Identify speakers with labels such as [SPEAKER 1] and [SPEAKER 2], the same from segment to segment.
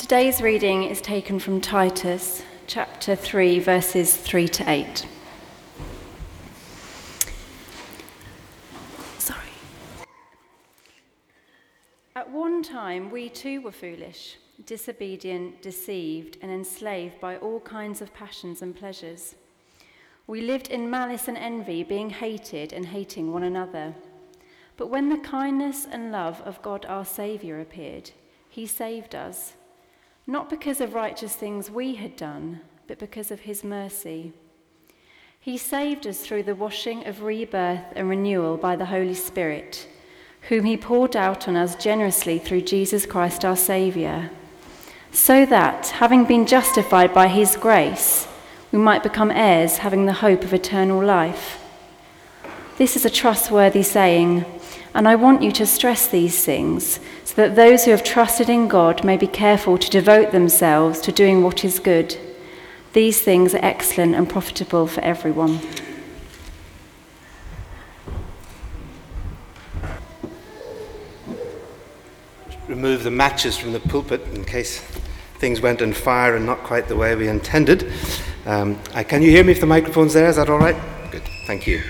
[SPEAKER 1] Today's reading is taken from Titus, chapter 3, verses 3 to 8. At one time, we too were foolish, disobedient, deceived, and enslaved by all kinds of passions and pleasures. We lived in malice and envy, being hated and hating one another. But when the kindness and love of God our Saviour appeared, he saved us, not because of righteous things we had done, but because of his mercy. He saved us through the washing of rebirth and renewal by the Holy Spirit, whom he poured out on us generously through Jesus Christ our Saviour, so that, having been justified by his grace, we might become heirs, having the hope of eternal life. This is a trustworthy saying, and I want you to stress these things, so that those who have trusted in God may be careful to devote themselves to doing what is good. These things are excellent and profitable for everyone.
[SPEAKER 2] Remove the matches from the pulpit in case things went on fire and not quite the way we intended. Can you hear me if the microphone's there? Is that all right? Good, thank you.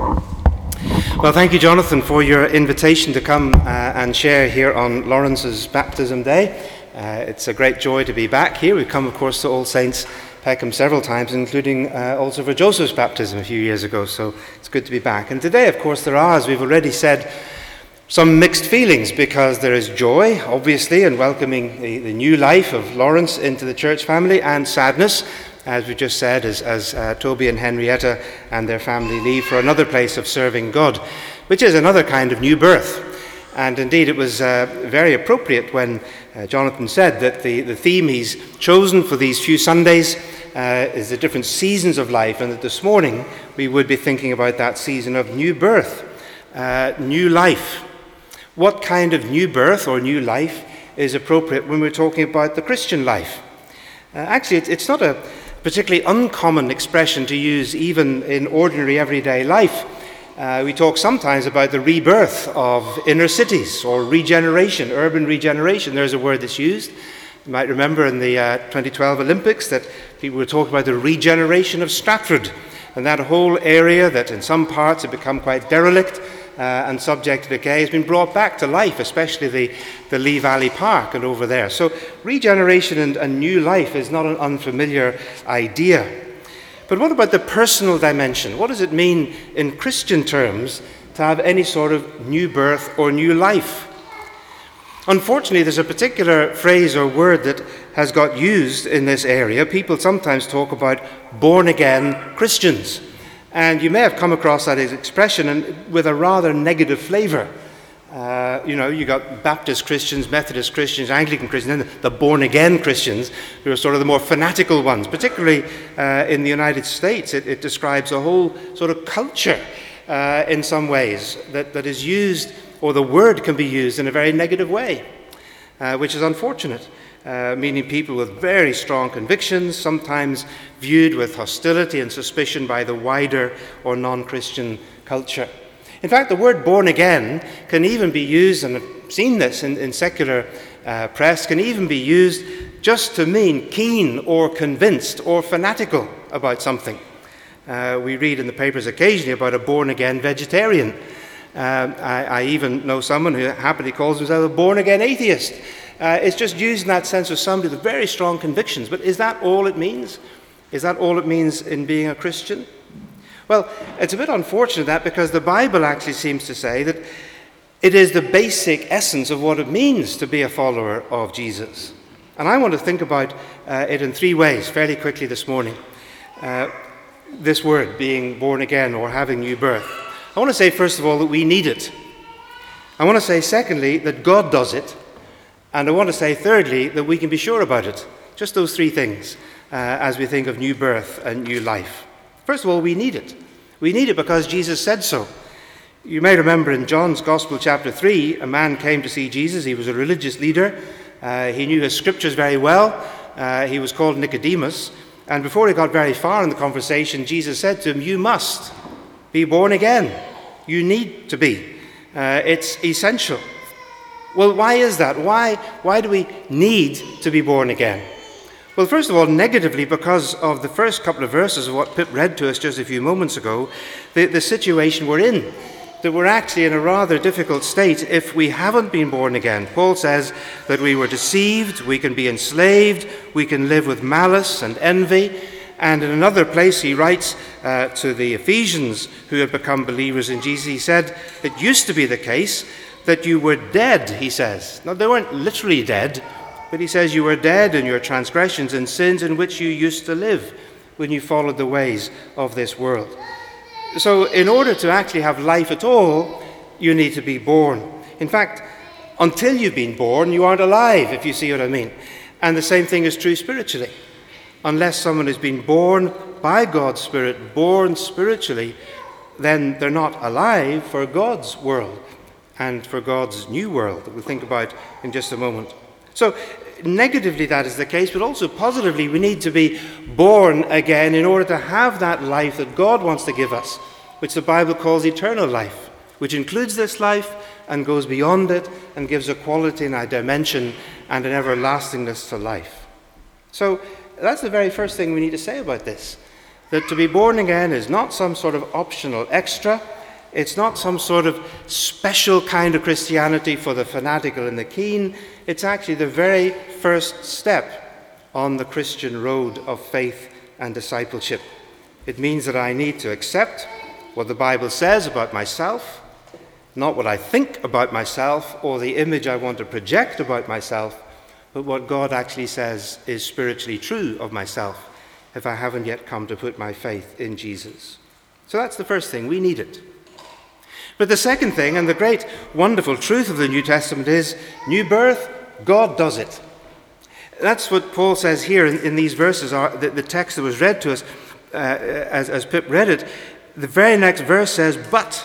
[SPEAKER 2] Well, thank you, Jonathan, for your invitation to come and share here on Lawrence's Baptism Day. It's a great joy to be back here. We've come, of course, to All Saints Peckham several times, including also for Joseph's baptism a few years ago, so it's good to be back. And today, of course, there are, as we've already said, some mixed feelings, because there is joy, obviously, in welcoming the new life of Lawrence into the church family, and sadness, as we just said, as Toby and Henrietta and their family leave for another place of serving God, which is another kind of new birth. And indeed, it was very appropriate when Jonathan said that the theme he's chosen for these few Sundays is the different seasons of life, and that this morning we would be thinking about that season of new birth, new life. What kind of new birth or new life is appropriate when we're talking about the Christian life? Actually, it's not a particularly uncommon expression to use even in ordinary everyday life. We talk sometimes about the rebirth of inner cities, or regeneration, urban regeneration. There's a word that's used. You might remember in the 2012 Olympics that people were talking about the regeneration of Stratford, and that whole area that in some parts had become quite derelict and subject to decay has been brought back to life, especially the Lee Valley Park and over there. So regeneration and new life is not an unfamiliar idea. But what about the personal dimension? What does it mean in Christian terms to have any sort of new birth or new life? Unfortunately, there's a particular phrase or word that has got used in this area. People sometimes talk about born-again Christians. And you may have come across that expression and with a rather negative flavour. You got Baptist Christians, Methodist Christians, Anglican Christians, and the born-again Christians, who are sort of the more fanatical ones. Particularly in the United States, it describes a whole sort of culture in some ways that is used, or the word can be used in a very negative way, which is unfortunate. Meaning people with very strong convictions, sometimes viewed with hostility and suspicion by the wider or non-Christian culture. In fact, the word born again can even be used, and I've seen this in secular press, can even be used just to mean keen or convinced or fanatical about something. We read in the papers occasionally about a born-again vegetarian. I even know someone who happily calls himself a born-again atheist. It's just used in that sense of somebody with very strong convictions. But is that all it means? Is that all it means in being a Christian? Well, it's a bit unfortunate that, because the Bible actually seems to say that it is the basic essence of what it means to be a follower of Jesus. And I want to think about it in three ways fairly quickly this morning. This word, being born again or having new birth. I want to say, first of all, that we need it. I want to say, secondly, that God does it. And I want to say, thirdly, that we can be sure about it. Just those three things as we think of new birth and new life. First of all, we need it. We need it because Jesus said so. You may remember in John's Gospel, chapter 3, a man came to see Jesus. He was a religious leader. He knew his scriptures very well. He was called Nicodemus. And before he got very far in the conversation, Jesus said to him, "You must be born again. You need to be. It's essential." Well, why is that? Why do we need to be born again? Well, first of all, negatively, because of the first couple of verses of what Pip read to us just a few moments ago, the situation we're in, that we're actually in a rather difficult state if we haven't been born again. Paul says that we were deceived, we can be enslaved, we can live with malice and envy. And in another place he writes to the Ephesians who had become believers in Jesus, he said, it used to be the case that you were dead, he says. Now, they weren't literally dead, but he says you were dead in your transgressions and sins in which you used to live when you followed the ways of this world. So in order to actually have life at all, you need to be born. In fact, until you've been born, you aren't alive, if you see what I mean. And the same thing is true spiritually. Unless someone has been born by God's Spirit, born spiritually, then they're not alive for God's world and for God's new world that we'll think about in just a moment. So negatively that is the case, but also positively we need to be born again in order to have that life that God wants to give us, which the Bible calls eternal life, which includes this life and goes beyond it and gives a quality and a dimension and an everlastingness to life. So that's the very first thing we need to say about this, that to be born again is not some sort of optional extra. It's not some sort of special kind of Christianity for the fanatical and the keen. It's actually the very first step on the Christian road of faith and discipleship. It means that I need to accept what the Bible says about myself, not what I think about myself or the image I want to project about myself, but what God actually says is spiritually true of myself if I haven't yet come to put my faith in Jesus. So that's the first thing. We need it. But the second thing, and the great wonderful truth of the New Testament is, new birth, God does it. That's what Paul says here in these verses, the text that was read to us as Pip read it. The very next verse says, But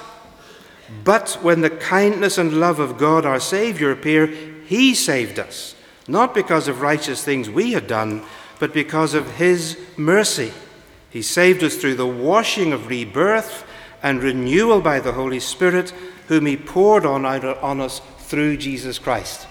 [SPEAKER 2] when the kindness and love of God our Saviour appear, he saved us, not because of righteous things we had done, but because of his mercy. He saved us through the washing of rebirth and renewal by the Holy Spirit, whom he poured on us through Jesus Christ.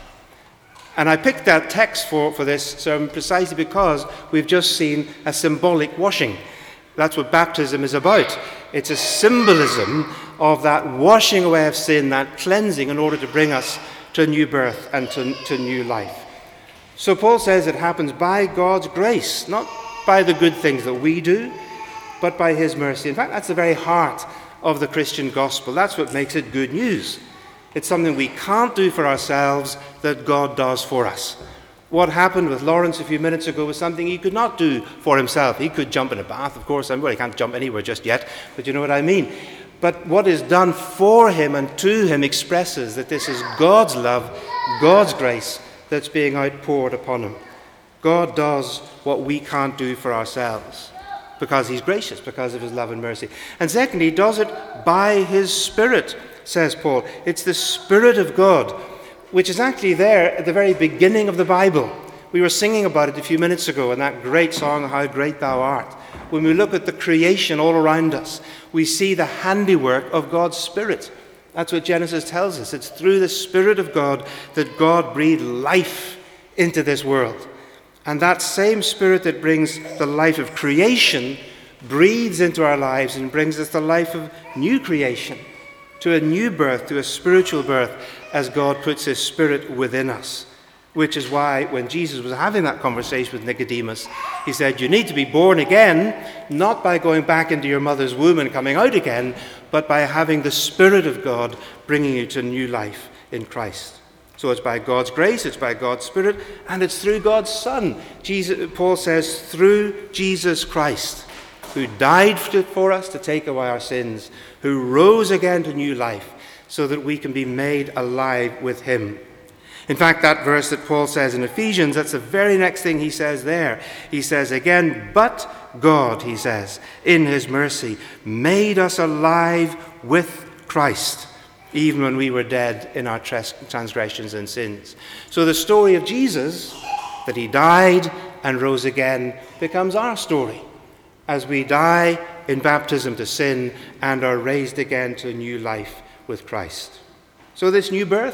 [SPEAKER 2] And I picked that text for this sermon precisely because we've just seen a symbolic washing. That's what baptism is about. It's a symbolism of that washing away of sin, that cleansing in order to bring us to a new birth and to new life. So Paul says it happens by God's grace, not by the good things that we do, but by his mercy. In fact, that's the very heart of the Christian gospel. That's what makes it good news. It's something we can't do for ourselves that God does for us. What happened with Lawrence a few minutes ago was something he could not do for himself. He could jump in a bath, of course. Well, he can't jump anywhere just yet, but you know what I mean. But what is done for him and to him expresses that this is God's love, God's grace that's being outpoured upon him. God does what we can't do for ourselves because he's gracious, because of his love and mercy. And secondly, he does it by his Spirit, says Paul. It's the Spirit of God, which is actually there at the very beginning of the Bible. We were singing about it a few minutes ago in that great song, How Great Thou Art. When we look at the creation all around us, we see the handiwork of God's Spirit. That's what Genesis tells us. It's through the Spirit of God that God breathed life into this world. And that same Spirit that brings the life of creation breathes into our lives and brings us the life of new creation, to a new birth, to a spiritual birth, as God puts his Spirit within us. Which is why when Jesus was having that conversation with Nicodemus, he said, you need to be born again, not by going back into your mother's womb and coming out again, but by having the Spirit of God bringing you to new life in Christ. So it's by God's grace, it's by God's Spirit, and it's through God's Son. Paul says, through Jesus Christ, who died for us to take away our sins, who rose again to new life, so that we can be made alive with him. In fact, that verse that Paul says in Ephesians, that's the very next thing he says there. He says again, but God, he says, in his mercy, made us alive with Christ, even when we were dead in our transgressions and sins. So the story of Jesus, that he died and rose again, becomes our story as we die in baptism to sin and are raised again to new life with Christ. So this new birth,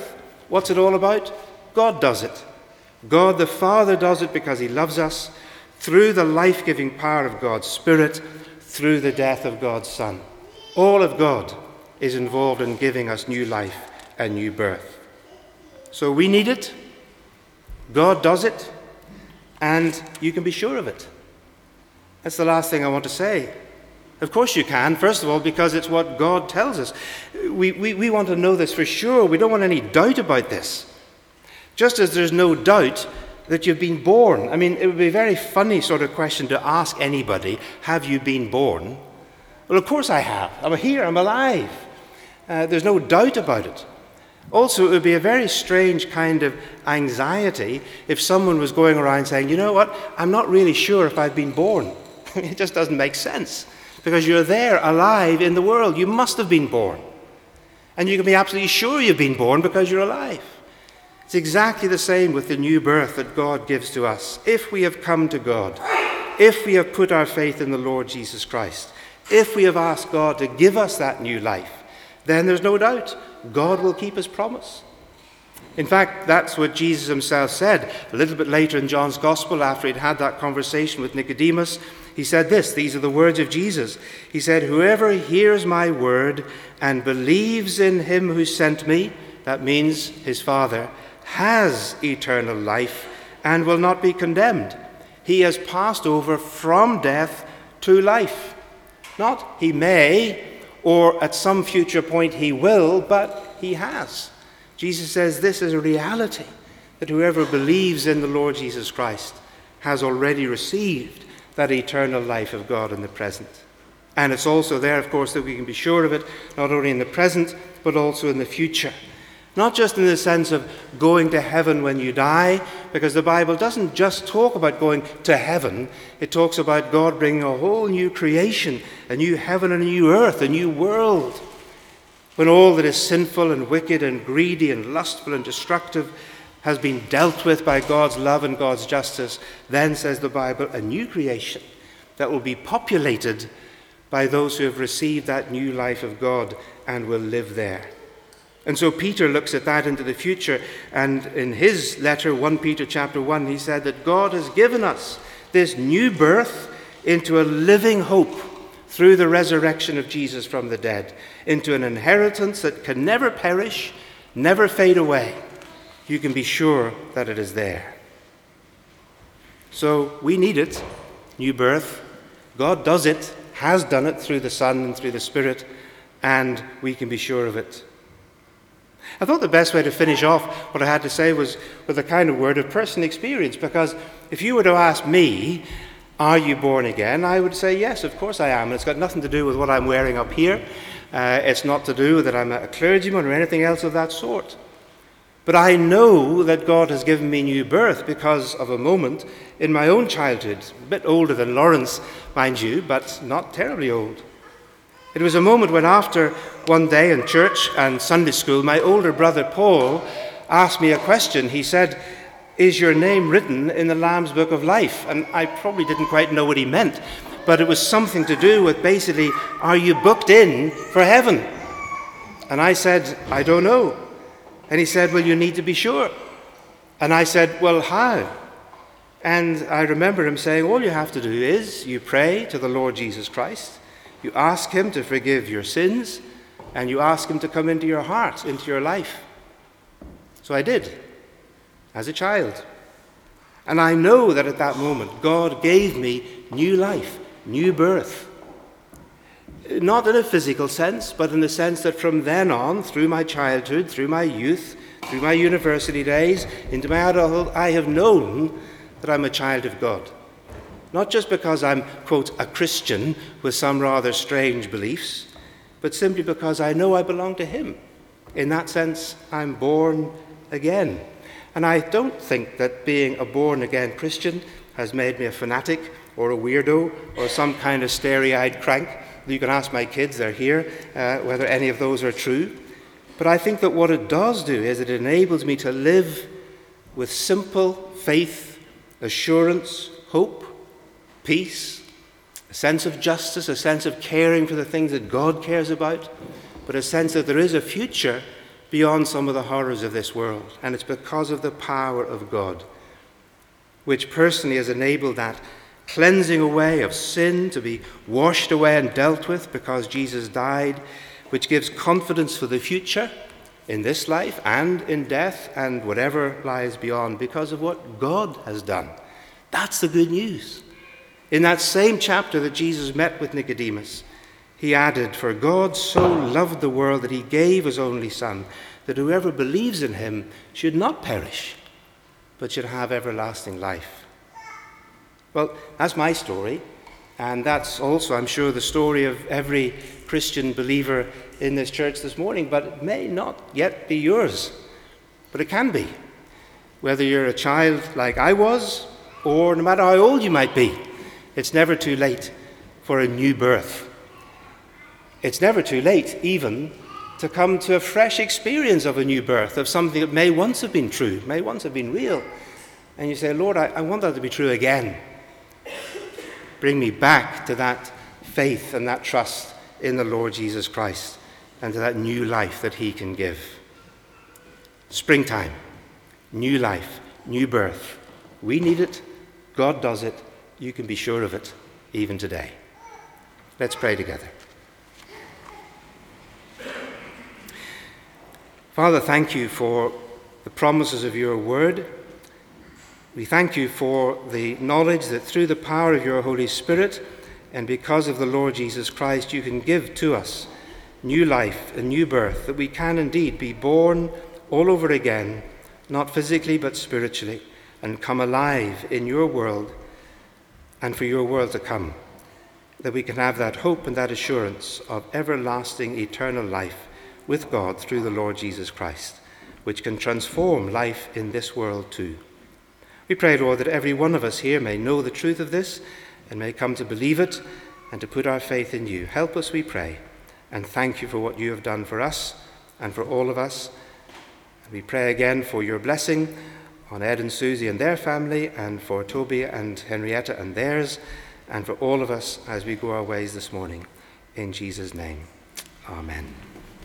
[SPEAKER 2] What's it all about? God does it. God the Father does it because he loves us through the life-giving power of God's Spirit, through the death of God's Son. All of God is involved in giving us new life and new birth. So we need it, God does it, and you can be sure of it. That's the last thing I want to say. Of course you can, first of all, because it's what God tells us. We want to know this for sure. We don't want any doubt about this. Just as there's no doubt that you've been born. I mean, it would be a very funny sort of question to ask anybody, have you been born? Well, of course I have. I'm here, I'm alive. There's no doubt about it. Also, it would be a very strange kind of anxiety if someone was going around saying, you know what, I'm not really sure if I've been born. It just doesn't make sense. Because you're there, alive in the world. You must have been born. And you can be absolutely sure you've been born because you're alive. It's exactly the same with the new birth that God gives to us. If we have come to God, if we have put our faith in the Lord Jesus Christ, if we have asked God to give us that new life, then there's no doubt God will keep his promise. In fact, that's what Jesus himself said a little bit later in John's Gospel after he'd had that conversation with Nicodemus. He said this, these are the words of Jesus. He said, whoever hears my word and believes in him who sent me, that means his Father, has eternal life and will not be condemned. He has passed over from death to life. Not he may, or at some future point he will, but he has. Jesus says this is a reality, that whoever believes in the Lord Jesus Christ has already received that eternal life of God in the present. And it's also there, of course, that we can be sure of it, not only in the present, but also in the future. Not just in the sense of going to heaven when you die, because the Bible doesn't just talk about going to heaven. It talks about God bringing a whole new creation, a new heaven and a new earth, a new world. When all that is sinful and wicked and greedy and lustful and destructive has been dealt with by God's love and God's justice, then, says the Bible, a new creation that will be populated by those who have received that new life of God and will live there. And so Peter looks at that into the future, and in his letter, 1 Peter chapter 1, he said that God has given us this new birth into a living hope through the resurrection of Jesus from the dead, into an inheritance that can never perish, never fade away. You can be sure that it is there. So we need it, new birth. God does it, has done it through the Son and through the Spirit, and we can be sure of it. I thought the best way to finish off what I had to say was with a kind of word of personal experience, because if you were to ask me, are you born again? I would say, yes, of course I am. And it's got nothing to do with what I'm wearing up here. It's not to do with that I'm a clergyman or anything else of that sort. But I know that God has given me new birth because of a moment in my own childhood, a bit older than Lawrence, mind you, but not terribly old. It was a moment when after one day in church and Sunday school, my older brother Paul asked me a question. He said, is your name written in the Lamb's Book of Life? And I probably didn't quite know what he meant, but it was something to do with basically, are you booked in for heaven? And I said, I don't know. And he said, well, you need to be sure. And I said, well, how? And I remember him saying, all you have to do is you pray to the Lord Jesus Christ, you ask him to forgive your sins, and you ask him to come into your heart, into your life. So I did, as a child. And I know that at that moment, God gave me new life, new birth. Not in a physical sense, but in the sense that from then on, through my childhood, through my youth, through my university days, into my adulthood, I have known that I'm a child of God. Not just because I'm, quote, a Christian with some rather strange beliefs, but simply because I know I belong to him. In that sense, I'm born again. And I don't think that being a born-again Christian has made me a fanatic or a weirdo or some kind of starry-eyed crank. You can ask my kids, they're here, whether any of those are true. But I think that what it does do is it enables me to live with simple faith, assurance, hope, peace, a sense of justice, a sense of caring for the things that God cares about, but a sense that there is a future beyond some of the horrors of this world. And it's because of the power of God, which personally has enabled that cleansing away of sin to be washed away and dealt with because Jesus died, which gives confidence for the future in this life and in death and whatever lies beyond because of what God has done. That's the good news. In that same chapter that Jesus met with Nicodemus, he added, "For God so loved the world that he gave his only Son, that whoever believes in him should not perish, but should have everlasting life." Well, that's my story, and that's also, I'm sure, the story of every Christian believer in this church this morning, but it may not yet be yours, but it can be. Whether you're a child like I was, or no matter how old you might be, it's never too late for a new birth. It's never too late even to come to a fresh experience of a new birth, of something that may once have been true, may once have been real. And you say, "Lord, I want that to be true again. Bring me back to that faith and that trust in the Lord Jesus Christ and to that new life that he can give." Springtime, new life, new birth. We need it. God does it. You can be sure of it even today. Let's pray together. Father, thank you for the promises of your word. We thank you for the knowledge that through the power of your Holy Spirit and because of the Lord Jesus Christ, you can give to us new life and new birth, that we can indeed be born all over again, not physically but spiritually, and come alive in your world and for your world to come, that we can have that hope and that assurance of everlasting eternal life with God through the Lord Jesus Christ, which can transform life in this world too. We pray, Lord, that every one of us here may know the truth of this and may come to believe it and to put our faith in you. Help us, we pray, and thank you for what you have done for us and for all of us. And we pray again for your blessing on Ed and Susie and their family, and for Toby and Henrietta and theirs, and for all of us as we go our ways this morning. In Jesus' name, amen.